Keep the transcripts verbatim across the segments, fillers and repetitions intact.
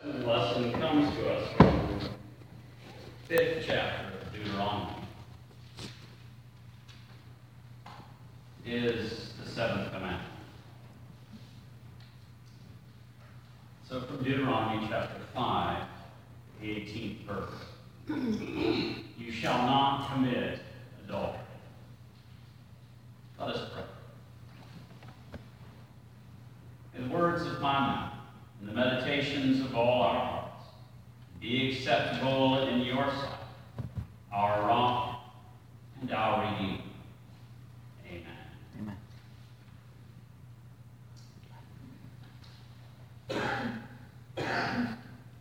The lesson comes to us from the fifth chapter of Deuteronomy. It is the seventh commandment. So from Deuteronomy chapter five, the eighteenth verse. You shall not commit adultery. Let us pray. In the words of my mouth, and the meditations of all our hearts, be acceptable in your sight, our rock and our redeemer. Amen. Amen.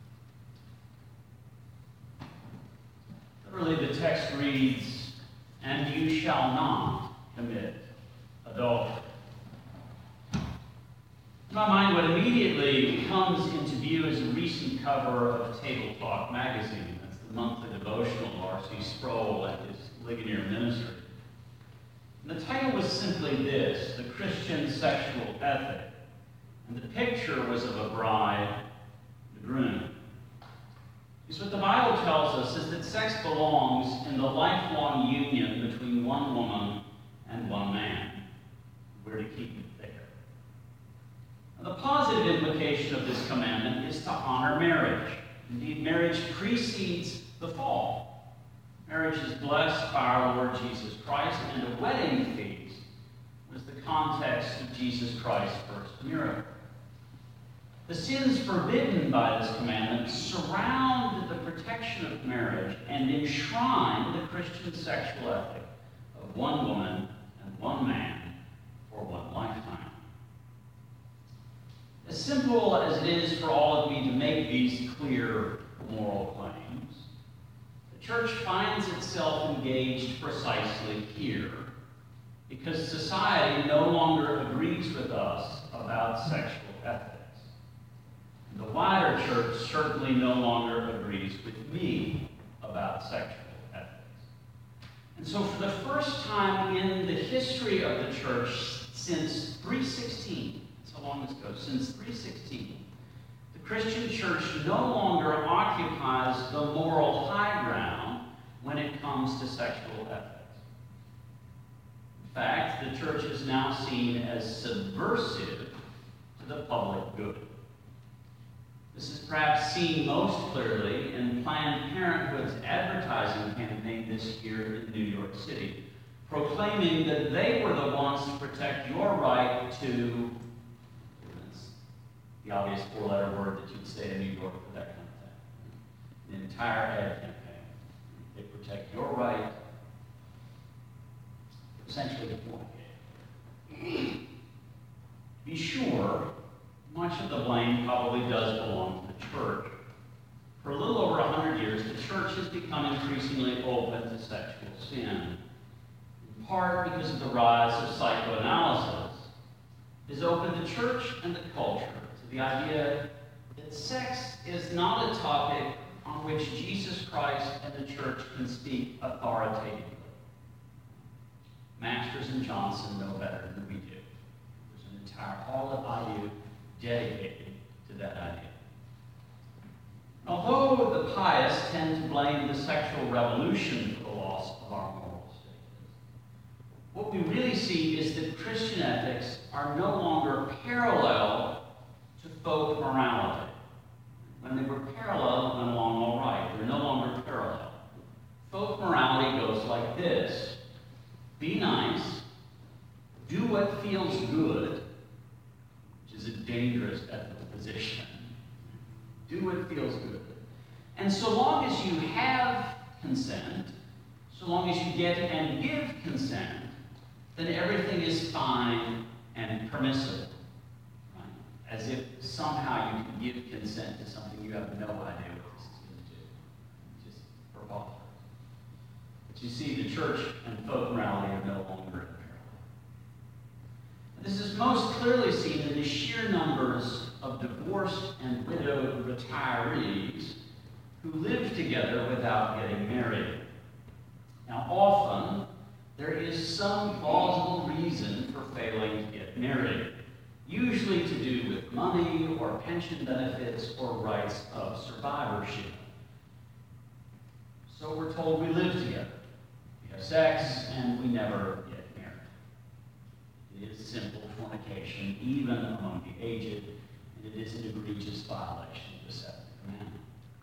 Literally, the text reads, and you shall not commit adultery. In my mind, what immediately comes into view is a recent cover of Table Talk magazine. That's the monthly devotional of R C Sproul and his Ligonier ministry. And the title was simply this, The Christian Sexual Ethic. And the picture was of a bride and a groom. Because what the Bible tells us is that sex belongs in the lifelong union between one woman and one man. We're to keep it there. The positive implication of this commandment is to honor marriage. Indeed, marriage precedes the fall. Marriage is blessed by our Lord Jesus Christ, and a wedding feast was the context of Jesus Christ's first miracle. The sins forbidden by this commandment surround the protection of marriage and enshrine the Christian sexual ethic of one woman and one man for one lifetime. As simple as it is for all of me to make these clear moral claims, the church finds itself engaged precisely here because society no longer agrees with us about sexual ethics. And the wider church certainly no longer agrees with me about sexual ethics. And so for the first time in the history of the church since three sixteen, long ago, since three sixteen, the Christian church no longer occupies the moral high ground when it comes to sexual ethics. In fact, the church is now seen as subversive to the public good. This is perhaps seen most clearly in Planned Parenthood's advertising campaign this year in New York City, proclaiming that they were the ones to protect your right to the obvious four-letter word that you'd say in New York for that kind of thing. The entire ad campaign. They protect your right, essentially, to fornicate. Be sure, much of the blame probably does belong to the church. For a little over a hundred years, the church has become increasingly open to sexual sin, in part because of the rise of psychoanalysis. It has opened the church and the culture the idea that sex is not a topic on which Jesus Christ and the church can speak authoritatively. Masters and Johnson know better than we do. There's an entire hall at I U dedicated to that idea. Although the pious tend to blame the sexual revolution for the loss of our moral status, what we really see is that Christian ethics are no longer parallel to folk morality. When they were parallel, it went along all right. They're no longer parallel. Folk morality goes like this. Be nice. Do what feels good, which is a dangerous ethical position. Do what feels good. And so long as you have consent, so long as you get and give consent, then everything is fine and permissible. As if somehow you can give consent to something you have no idea what this is going to do. Just preposterous. But you see, the church and folk morality are no longer in parallel. This is most clearly seen in the sheer numbers of divorced and widowed retirees who live together without getting married. Now, often, there is some plausible reason for failing to get married. usually to do with money or pension benefits or rights of survivorship. So we're told we live together, we have sex, and we never get married. It is simple fornication, even among the aged, and it is an egregious violation of the seventh commandment.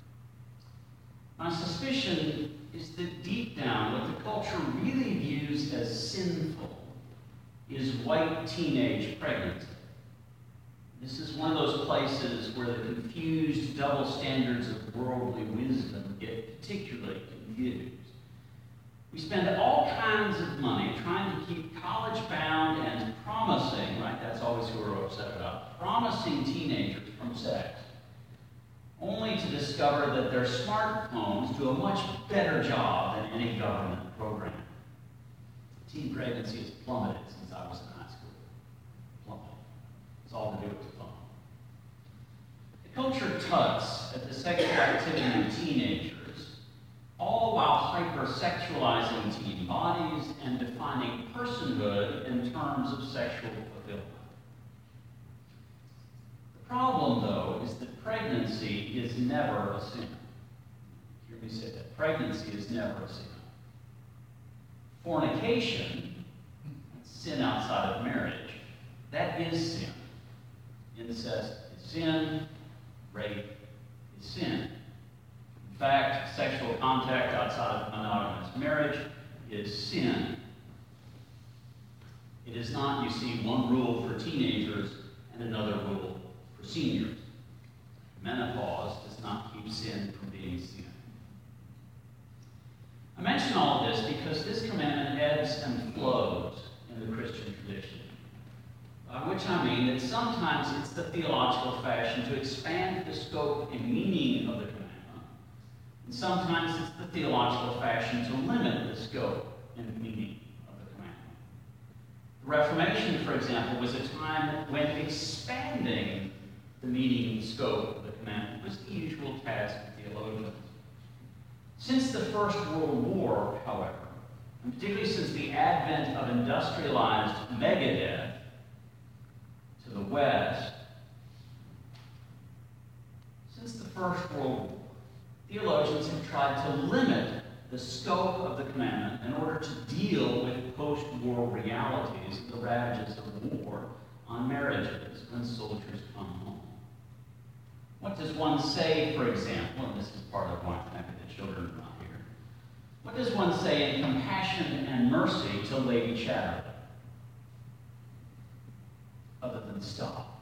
My suspicion is that deep down, what the culture really views as sinful is white teenage pregnancy. This is one of those places where the confused double standards of worldly wisdom get particularly confused. We spend all kinds of money trying to keep college-bound and promising, right, that's always who we're upset about, promising teenagers from sex, only to discover that their smartphones do a much better job than any government program. Teen pregnancy has plummeted since I was in high school. Plummeted. It's all to do with the phone. The culture tugs at the sexual activity of teenagers, all while hypersexualizing teen bodies and defining personhood in terms of sexual fulfillment. The problem, though, is that pregnancy is never a sin. Hear me say that. Pregnancy is never a sin. Fornication, sin outside of marriage, that is sin. Incest is sin. Rape is sin. In fact, sexual contact outside of monogamous marriage is sin. It is not, you see, one rule for teenagers and another rule for seniors. Menopause does not keep sin from being sin. I mention all of this because this commandment ebbs and flows in the Christian tradition, by which I mean that sometimes it's the theological fashion to expand the scope and meaning of the commandment, and sometimes it's the theological fashion to limit the scope and meaning of the commandment. The Reformation, for example, was a time when expanding the meaning and scope of the commandment was the usual task of theologians. Since the First World War, however, and particularly since the advent of industrialized Megadeth to the West, since the First World War, theologians have tried to limit the scope of the commandment in order to deal with post-war realities of the ravages of war on marriages when soldiers come home. What does one say, for example, and this is part of why I'm happy that children are not here, what does one say in Compassion and Mercy to Lady Chatterley? Other than stop.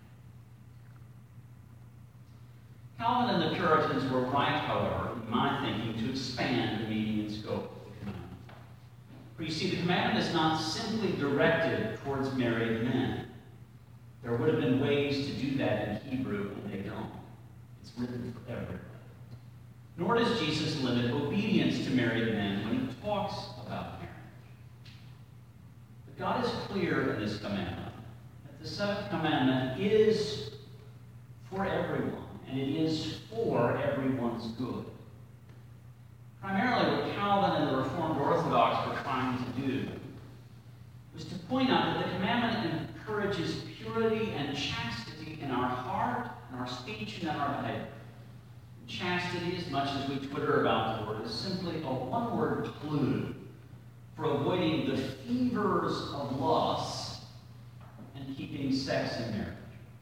Calvin and the Puritans were right, however, in my thinking, to expand the meaning and scope of the commandment. For you see, the commandment is not simply directed towards married men. There would have been ways to do that in Hebrew, and they don't. It's written for everybody. Nor does Jesus limit obedience to married men when he talks about marriage. But God is clear in this commandment that the seventh commandment is for everyone, and it is for everyone's good. Primarily what Calvin and the Reformed Orthodox were trying to do was to point out that the commandment encourages purity and chastity in our heart, in our speech, and in our behavior. Chastity, as much as we twitter about the word, is simply a one-word clue for avoiding the fevers of lust and keeping sex in marriage.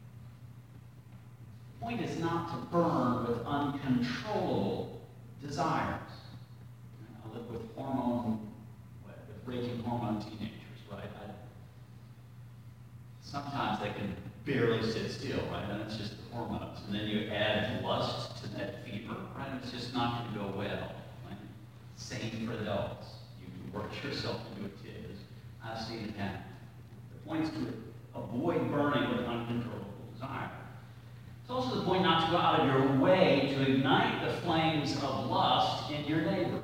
The point is not to burn with uncontrollable desires. I live with hormone, with raging hormone teenagers, right? I, sometimes they can barely sit still, right? And it's just the hormones. And then you add lust to that fever, right? It's just not going to go well. Right? Same for adults. You can work yourself into it, kids. I've seen it happen. The point is to avoid burning with uncontrollable desire. It's also the point not to go out of your way to ignite the flames of lust in your neighbors.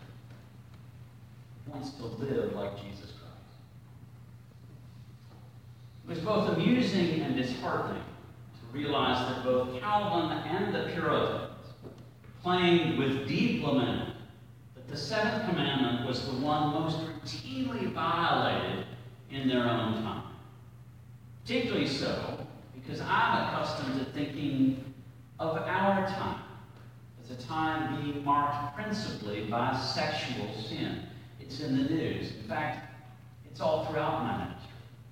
The point is to live like Jesus Christ. It was both amusing and disheartening to realize that both Calvin and the Puritans claimed with deep lament that the seventh commandment was the one most routinely violated in their own time. Particularly so because I'm accustomed to thinking of our time as a time being marked principally by sexual sin. It's in the news. In fact, it's all throughout my ministry.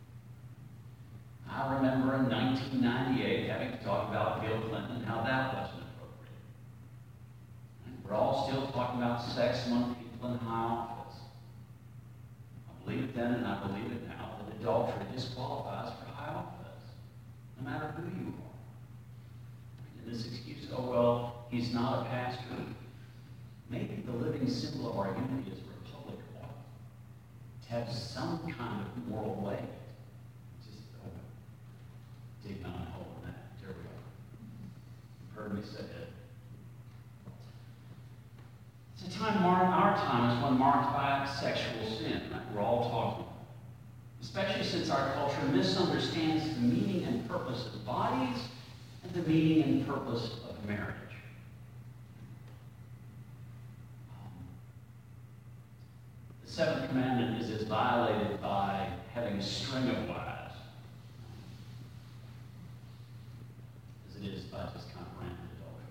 I remember in nineteen ninety-eight having to talk about Bill Clinton and how that wasn't appropriate. And we're all still talking about sex among people in high office. I believe it then and I believe it now that adultery disqualifies for high office, no matter who you are. And this excuse, oh, well, he's not a pastor. Maybe the living symbol of our unity is a republic ought to have some kind of moral weight. Just oh, dig on a hole in that. There we go. You've heard me say it. It's a time marked, our time is one marked by sexual sin, right? We're all talking about it. Especially since our culture misunderstands the meaning and purpose of bodies and the meaning and purpose of marriage. Um, the seventh commandment is as violated by having a string of wives as it is by just kind of rampant adultery.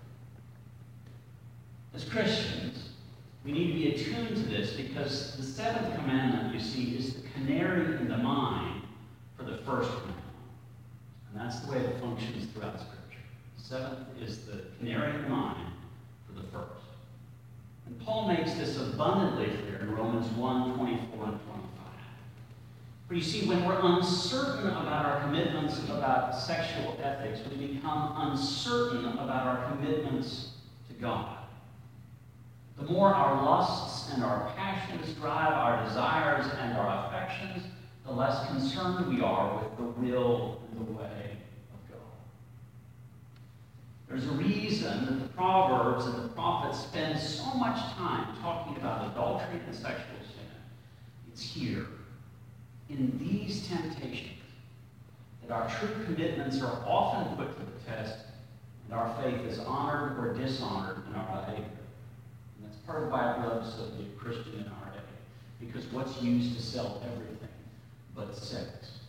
As Christians, we need to be attuned to this because the seventh commandment, you see, is the canary in the mine for the first commandment. And that's the way it functions throughout Scripture. The seventh is the canary in the mine for the first. And Paul makes this abundantly clear in Romans one, twenty-four and twenty-five. For you see, when we're uncertain about our commitments about sexual ethics, we become uncertain about our commitments to God. The more our lusts and our passions drive our desires and our affections, the less concerned we are with the will and the way of God. There's a reason that the Proverbs and the prophets spend so much time talking about adultery and sexual sin. It's here, in these temptations, that our true commitments are often put to the test and our faith is honored or dishonored in our behavior. Part of why I love to be a Christian in our day, because what's used to sell everything but sex,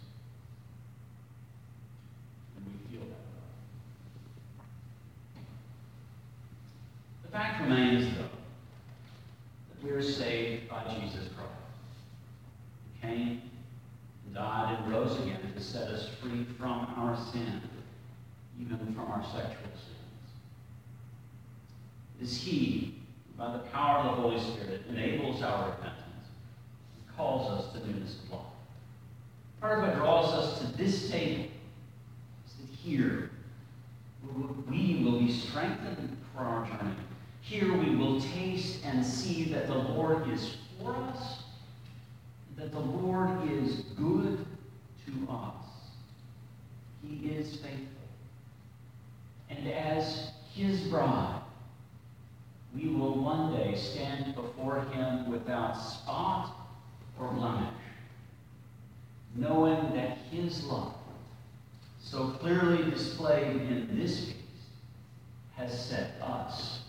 and we feel that way. The fact remains, though, that we are saved by Jesus Christ. He came and died and rose again to set us free from our sin, even from our sexual sins. It is He, by the power of the Holy Spirit, enables our repentance and calls us to newness of life. Part of what draws us to this table is that here we will be strengthened for our journey. Here we will taste and see that the Lord is for us, that the Lord is good to us. He is faithful. And as His bride, we will one day stand before Him without spot or blemish, knowing that His love, so clearly displayed in this feast, has set us